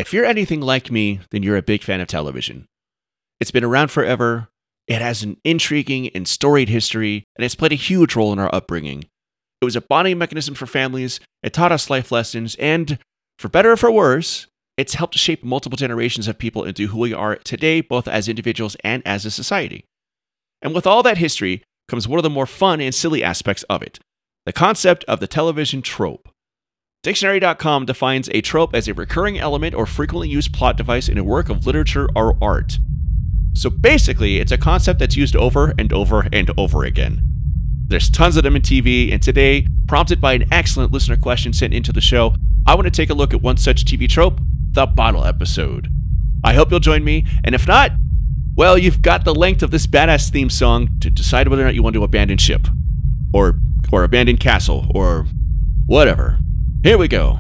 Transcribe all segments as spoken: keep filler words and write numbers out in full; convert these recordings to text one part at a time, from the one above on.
If you're anything like me, then you're a big fan of television. It's been around forever, it has an intriguing and storied history, and it's played a huge role in our upbringing. It was a bonding mechanism for families, it taught us life lessons, and, for better or for worse, it's helped shape multiple generations of people into who we are today, both as individuals and as a society. And with all that history comes one of the more fun and silly aspects of it, the concept of the television trope. Dictionary dot com defines a trope as a recurring element or frequently used plot device in a work of literature or art. So basically, it's a concept that's used over and over and over again. There's tons of them in T V, and today, prompted by an excellent listener question sent into the show, I want to take a look at one such T V trope, the bottle episode. I hope you'll join me, and if not, well, you've got the length of this badass theme song to decide whether or not you want to abandon ship. Or, or abandon castle, or whatever. Here we go.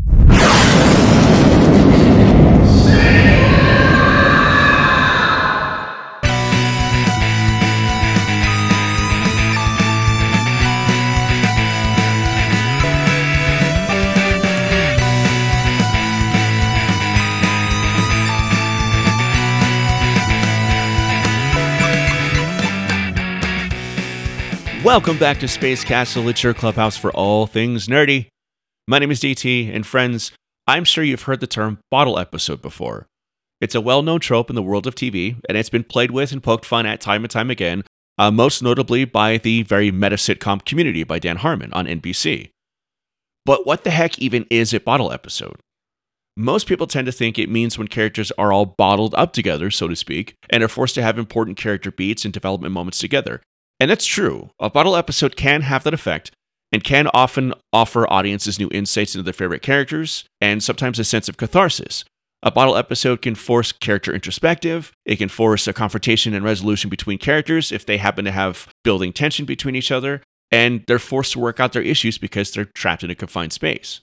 Welcome back to Space Castle. It's your clubhouse for all things nerdy. My name is D T, and friends, I'm sure you've heard the term bottle episode before. It's a well-known trope in the world of T V, and it's been played with and poked fun at time and time again, uh, most notably by the very meta sitcom Community by Dan Harmon on N B C. But what the heck even is a bottle episode? Most people tend to think it means when characters are all bottled up together, so to speak, and are forced to have important character beats and development moments together. And that's true. A bottle episode can have that effect, and can often offer audiences new insights into their favorite characters, and sometimes a sense of catharsis. A bottle episode can force character introspective, it can force a confrontation and resolution between characters if they happen to have building tension between each other, and they're forced to work out their issues because they're trapped in a confined space.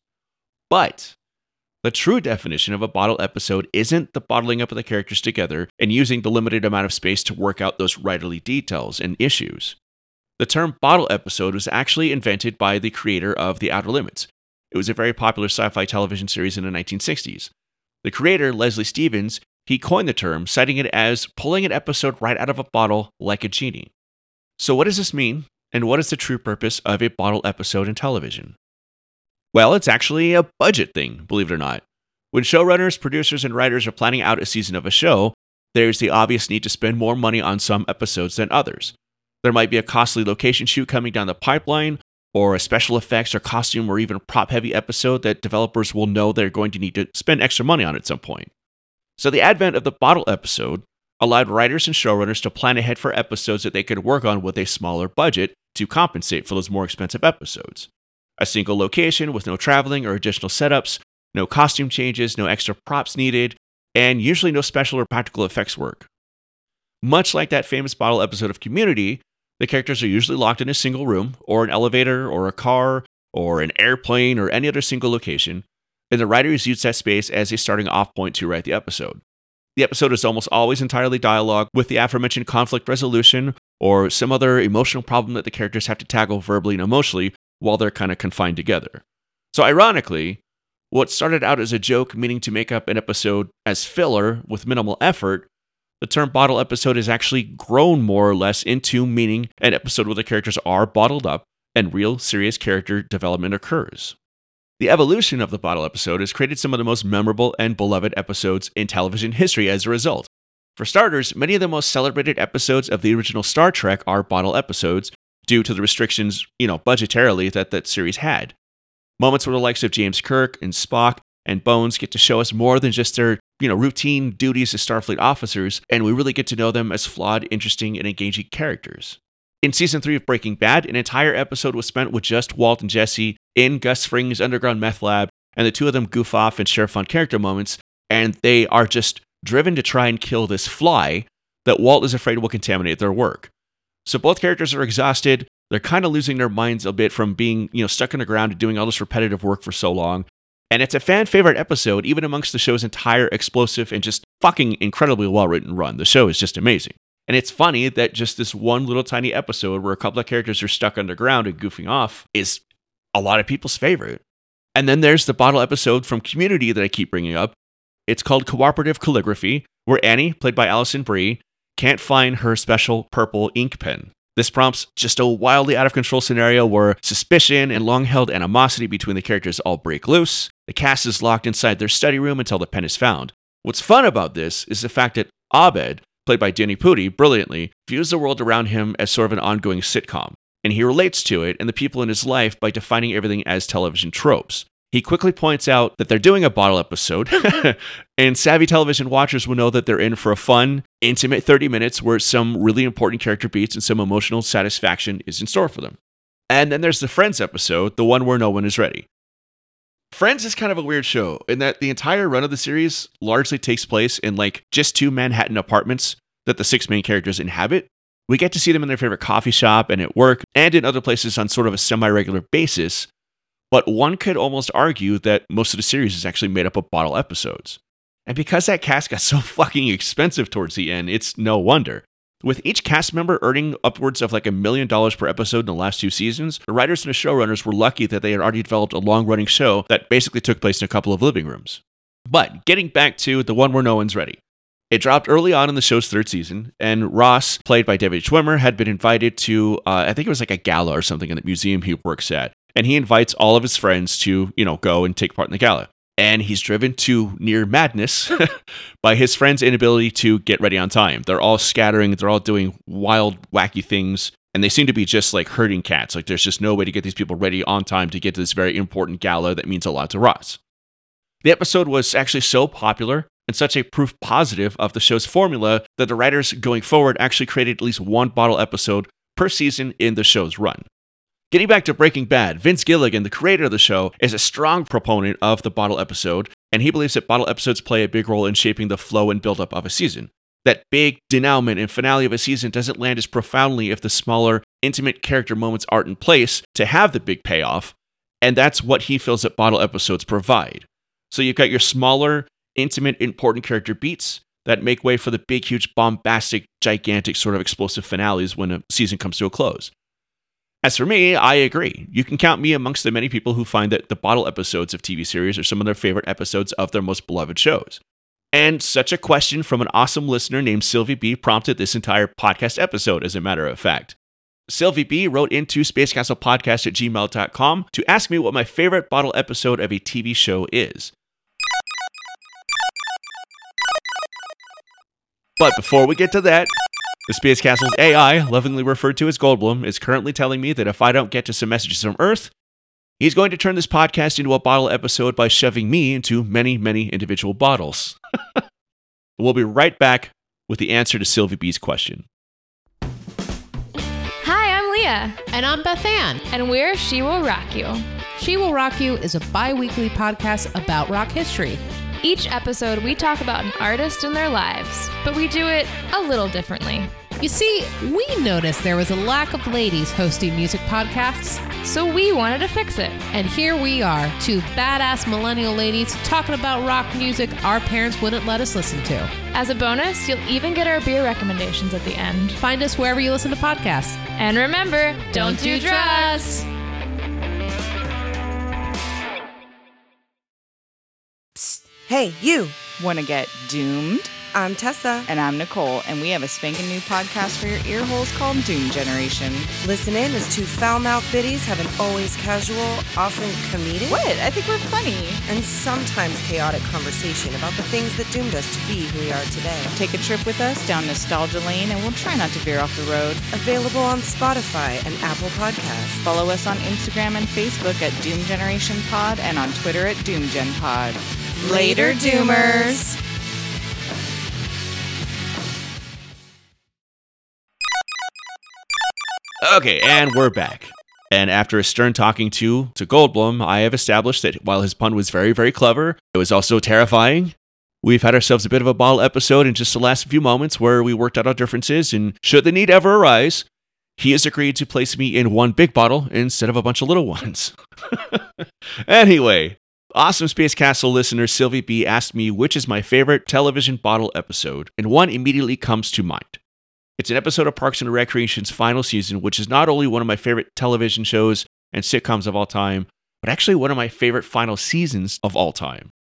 But the true definition of a bottle episode isn't the bottling up of the characters together and using the limited amount of space to work out those writerly details and issues. The term bottle episode was actually invented by the creator of The Outer Limits. It was a very popular sci-fi television series in the nineteen sixties. The creator, Leslie Stevens, he coined the term, citing it as pulling an episode right out of a bottle like a genie. So what does this mean, and what is the true purpose of a bottle episode in television? Well, it's actually a budget thing, believe it or not. When showrunners, producers, and writers are planning out a season of a show, there's the obvious need to spend more money on some episodes than others. There might be a costly location shoot coming down the pipeline, or a special effects or costume or even prop-heavy episode that developers will know they're going to need to spend extra money on at some point. So the advent of the bottle episode allowed writers and showrunners to plan ahead for episodes that they could work on with a smaller budget to compensate for those more expensive episodes. A single location with no traveling or additional setups, no costume changes, no extra props needed, and usually no special or practical effects work. Much like that famous bottle episode of Community, the characters are usually locked in a single room, or an elevator, or a car, or an airplane, or any other single location, and the writers use that space as a starting off point to write the episode. The episode is almost always entirely dialogue, with the aforementioned conflict resolution, or some other emotional problem that the characters have to tackle verbally and emotionally while they're kind of confined together. So ironically, what started out as a joke meaning to make up an episode as filler with minimal effort, the term bottle episode has actually grown more or less into meaning an episode where the characters are bottled up and real serious character development occurs. The evolution of the bottle episode has created some of the most memorable and beloved episodes in television history as a result. For starters, many of the most celebrated episodes of the original Star Trek are bottle episodes due to the restrictions, you know, budgetarily that that series had. Moments where the likes of James Kirk and Spock and Bones get to show us more than just their, you know, routine duties as Starfleet officers, and we really get to know them as flawed, interesting, and engaging characters. In season three of Breaking Bad, an entire episode was spent with just Walt and Jesse in Gus Fring's underground meth lab, and the two of them goof off and share fun character moments, and they are just driven to try and kill this fly that Walt is afraid will contaminate their work. So both characters are exhausted, they're kind of losing their minds a bit from being, you know, stuck in the ground and doing all this repetitive work for so long. And it's a fan favorite episode, even amongst the show's entire explosive and just fucking incredibly well-written run. The show is just amazing. And it's funny that just this one little tiny episode where a couple of characters are stuck underground and goofing off is a lot of people's favorite. And then there's the bottle episode from Community that I keep bringing up, It's called Cooperative Calligraphy, where Annie, played by Alison Brie, can't find her special purple ink pen. This prompts just a wildly out-of-control scenario where suspicion and long-held animosity between the characters all break loose. The cast is locked inside their study room until the pen is found. What's fun about this is the fact that Abed, played by Danny Pudi, brilliantly, views the world around him as sort of an ongoing sitcom, and he relates to it and the people in his life by defining everything as television tropes. He quickly points out that they're doing a bottle episode, and savvy television watchers will know that they're in for a fun, intimate thirty minutes where some really important character beats and some emotional satisfaction is in store for them. And then there's the Friends episode, the one where no one is ready. Friends is kind of a weird show in that the entire run of the series largely takes place in like just two Manhattan apartments that the six main characters inhabit. We get to see them in their favorite coffee shop and at work and in other places on sort of a semi-regular basis. But one could almost argue that most of the series is actually made up of bottle episodes. And because that cast got so fucking expensive towards the end, it's no wonder. With each cast member earning upwards of like a million dollars per episode in the last two seasons, the writers and the showrunners were lucky that they had already developed a long-running show that basically took place in a couple of living rooms. But getting back to the one where no one's ready. It dropped early on in the show's third season, and Ross, played by David Schwimmer, had been invited to, uh, I think it was like a gala or something in the museum he works at. And he invites all of his friends to, you know, go and take part in the gala. And he's driven to near madness by his friends' inability to get ready on time. They're all scattering, they're all doing wild, wacky things, and they seem to be just like herding cats. Like there's just no way to get these people ready on time to get to this very important gala that means a lot to Ross. The episode was actually so popular and such a proof positive of the show's formula that the writers going forward actually created at least one bottle episode per season in the show's run. Getting back to Breaking Bad, Vince Gilligan, the creator of the show, is a strong proponent of the bottle episode, and he believes that bottle episodes play a big role in shaping the flow and buildup of a season. That big denouement and finale of a season doesn't land as profoundly if the smaller, intimate character moments aren't in place to have the big payoff, and that's what he feels that bottle episodes provide. So you've got your smaller, intimate, important character beats that make way for the big, huge, bombastic, gigantic sort of explosive finales when a season comes to a close. As for me, I agree. You can count me amongst the many people who find that the bottle episodes of T V series are some of their favorite episodes of their most beloved shows. And such a question from an awesome listener named Sylvie B prompted this entire podcast episode, as a matter of fact. Sylvie B wrote into spacecastlepodcast at gmail dot com to ask me what my favorite bottle episode of a T V show is. But before we get to that, the Space Castle's A I, lovingly referred to as Goldblum, is currently telling me that if I don't get to some messages from Earth, he's going to turn this podcast into a bottle episode by shoving me into many, many individual bottles. We'll be right back with the answer to Sylvie B's question. Hi, I'm Leah. And I'm Beth Ann. And we're She Will Rock You. She Will Rock You is a bi-weekly podcast about rock history. Each episode, we talk about an artist and their lives, but we do it a little differently. You see, we noticed there was a lack of ladies hosting music podcasts, so we wanted to fix it. And here we are, two badass millennial ladies talking about rock music our parents wouldn't let us listen to. As a bonus, you'll even get our beer recommendations at the end. Find us wherever you listen to podcasts. And remember, don't, don't do drugs! drugs. Hey, you! Want to get doomed? I'm Tessa. And I'm Nicole, and we have a spanking new podcast for your ear holes called Doom Generation. Listen in as two foul-mouthed biddies have an always casual, often comedic... What? I think we're funny. ...and sometimes chaotic conversation about the things that doomed us to be who we are today. Take a trip with us down nostalgia lane, and we'll try not to veer off the road. Available on Spotify and Apple Podcasts. Follow us on Instagram and Facebook at Doom Generation Pod, and on Twitter at Doom Gen Pod. Later, Doomers! Okay, and we're back. And after a stern talking to to Goldblum, I have established that while his pun was very, very clever, it was also terrifying. We've had ourselves a bit of a bottle episode in just the last few moments where we worked out our differences, and should the need ever arise, he has agreed to place me in one big bottle instead of a bunch of little ones. Anyway, awesome Space Castle listener Sylvie B asked me which is my favorite television bottle episode, and one immediately comes to mind. It's an episode of Parks and Recreation's final season, which is not only one of my favorite television shows and sitcoms of all time, but actually one of my favorite final seasons of all time.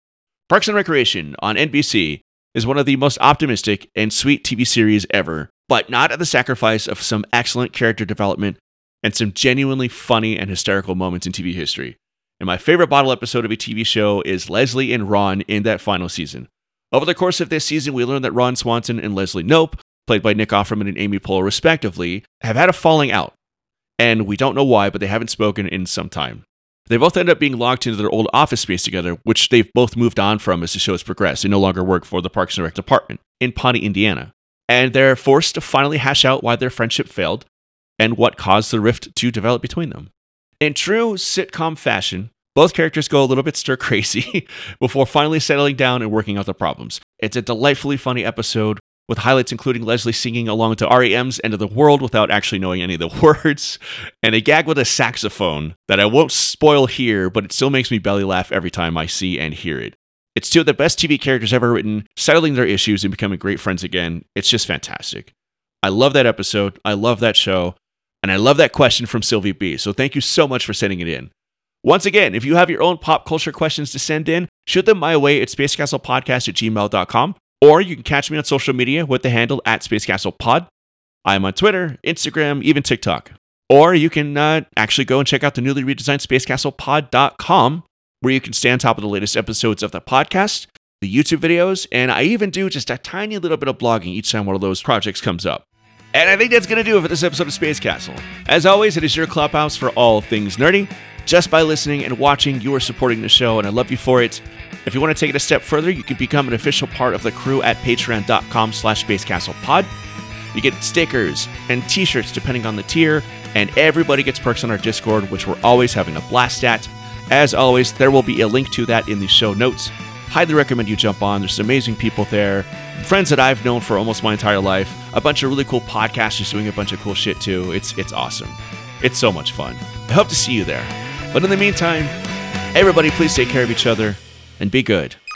Parks and Recreation on N B C is one of the most optimistic and sweet T V series ever, but not at the sacrifice of some excellent character development and some genuinely funny and hysterical moments in T V history. And my favorite bottle episode of a T V show is Leslie and Ron in that final season. Over the course of this season, we learned that Ron Swanson and Leslie Knope, played by Nick Offerman and Amy Poehler respectively, have had a falling out. And we don't know why, but they haven't spoken in some time. They both end up being locked into their old office space together, which they've both moved on from as the show has progressed. They no longer work for the Parks and Rec department in Pawnee, Indiana. And they're forced to finally hash out why their friendship failed and what caused the rift to develop between them. In true sitcom fashion, both characters go a little bit stir-crazy before finally settling down and working out the problems. It's a delightfully funny episode, with highlights including Leslie singing along to R E M's End of the World without actually knowing any of the words, and a gag with a saxophone that I won't spoil here, but it still makes me belly laugh every time I see and hear it. It's two of the best T V characters ever written, settling their issues and becoming great friends again. It's just fantastic. I love that episode, I love that show, and I love that question from Sylvie B, so thank you so much for sending it in. Once again, if you have your own pop culture questions to send in, shoot them my way at spacecastlepodcast at gmail dot com, or you can catch me on social media with the handle at spacecastlepod. I'm on Twitter, Instagram, even TikTok. Or you can uh, actually go and check out the newly redesigned space castle pod dot com, where you can stay on top of the latest episodes of the podcast, the YouTube videos, and I even do just a tiny little bit of blogging each time one of those projects comes up. And I think that's going to do it for this episode of Space Castle. As always, it is your clubhouse for all things nerdy. Just by listening and watching, you are supporting the show, and I love you for it. If you want to take it a step further, you can become an official part of the crew at patreon dot com slash spacecastlepod. You get stickers and t-shirts depending on the tier, and everybody gets perks on our Discord, which we're always having a blast at. As always, there will be a link to that in the show notes. Highly recommend you jump on. There's some amazing people there, friends that I've known for almost my entire life, a bunch of really cool podcasters doing a bunch of cool shit too. It's it's awesome. It's so much fun. I hope to see you there. But in the meantime, everybody please take care of each other and be good.